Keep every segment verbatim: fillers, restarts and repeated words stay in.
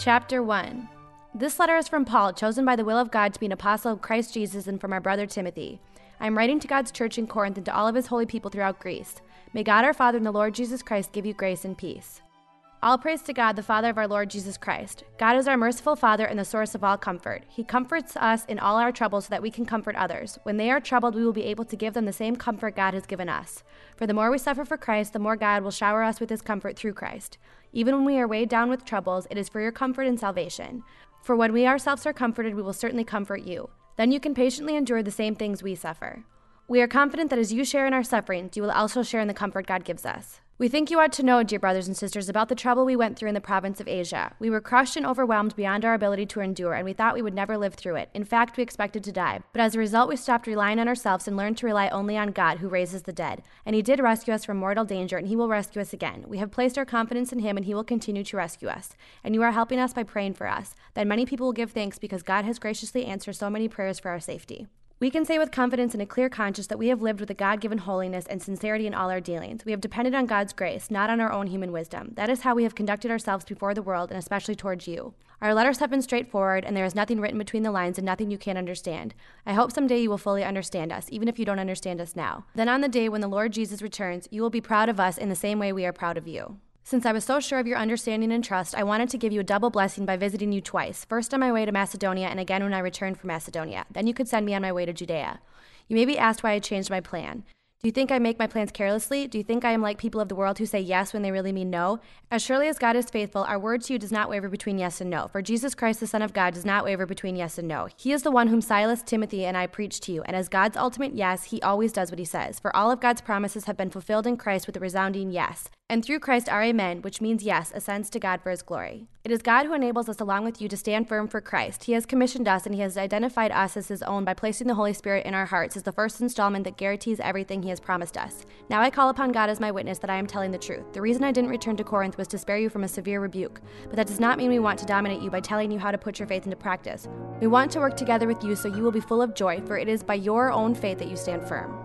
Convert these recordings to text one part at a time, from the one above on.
Chapter one. This letter is from Paul, chosen by the will of God to be an apostle of Christ Jesus, and from our brother Timothy. I am writing to God's church in Corinth and to all of his holy people throughout Greece. May God our Father and the Lord Jesus Christ give you grace and peace. All praise to God, the Father of our Lord Jesus Christ. God is our merciful Father and the source of all comfort. He comforts us in all our troubles so that we can comfort others. When they are troubled, we will be able to give them the same comfort God has given us. For the more we suffer for Christ, the more God will shower us with his comfort through Christ. Even when we are weighed down with troubles, it is for your comfort and salvation. For when we ourselves are comforted, we will certainly comfort you. Then you can patiently endure the same things we suffer. We are confident that as you share in our sufferings, you will also share in the comfort God gives us. We think you ought to know, dear brothers and sisters, about the trouble we went through in the province of Asia. We were crushed and overwhelmed beyond our ability to endure, and we thought we would never live through it. In fact, we expected to die. But as a result, we stopped relying on ourselves and learned to rely only on God, who raises the dead. And he did rescue us from mortal danger, and he will rescue us again. We have placed our confidence in him, and he will continue to rescue us. And you are helping us by praying for us. Then many people will give thanks because God has graciously answered so many prayers for our safety. We can say with confidence and a clear conscience that we have lived with a God-given holiness and sincerity in all our dealings. We have depended on God's grace, not on our own human wisdom. That is how we have conducted ourselves before the world, and especially towards you. Our letters have been straightforward, and there is nothing written between the lines and nothing you can't understand. I hope someday you will fully understand us, even if you don't understand us now. Then on the day when the Lord Jesus returns, you will be proud of us in the same way we are proud of you. Since I was so sure of your understanding and trust, I wanted to give you a double blessing by visiting you twice, first on my way to Macedonia and again when I returned from Macedonia. Then you could send me on my way to Judea. You may be asked why I changed my plan. Do you think I make my plans carelessly? Do you think I am like people of the world who say yes when they really mean no? As surely as God is faithful, our word to you does not waver between yes and no. For Jesus Christ, the Son of God, does not waver between yes and no. He is the one whom Silas, Timothy, and I preach to you. And as God's ultimate yes, he always does what he says. For all of God's promises have been fulfilled in Christ with a resounding yes. And through Christ our amen, which means yes, ascends to God for his glory. It is God who enables us along with you to stand firm for Christ. He has commissioned us and he has identified us as his own by placing the Holy Spirit in our hearts as the first installment that guarantees everything he has promised us. Now I call upon God as my witness that I am telling the truth. The reason I didn't return to Corinth was to spare you from a severe rebuke. But that does not mean we want to dominate you by telling you how to put your faith into practice. We want to work together with you so you will be full of joy, for it is by your own faith that you stand firm.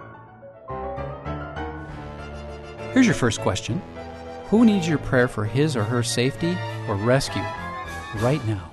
Here's your first question. Who needs your prayer for his or her safety or rescue right now?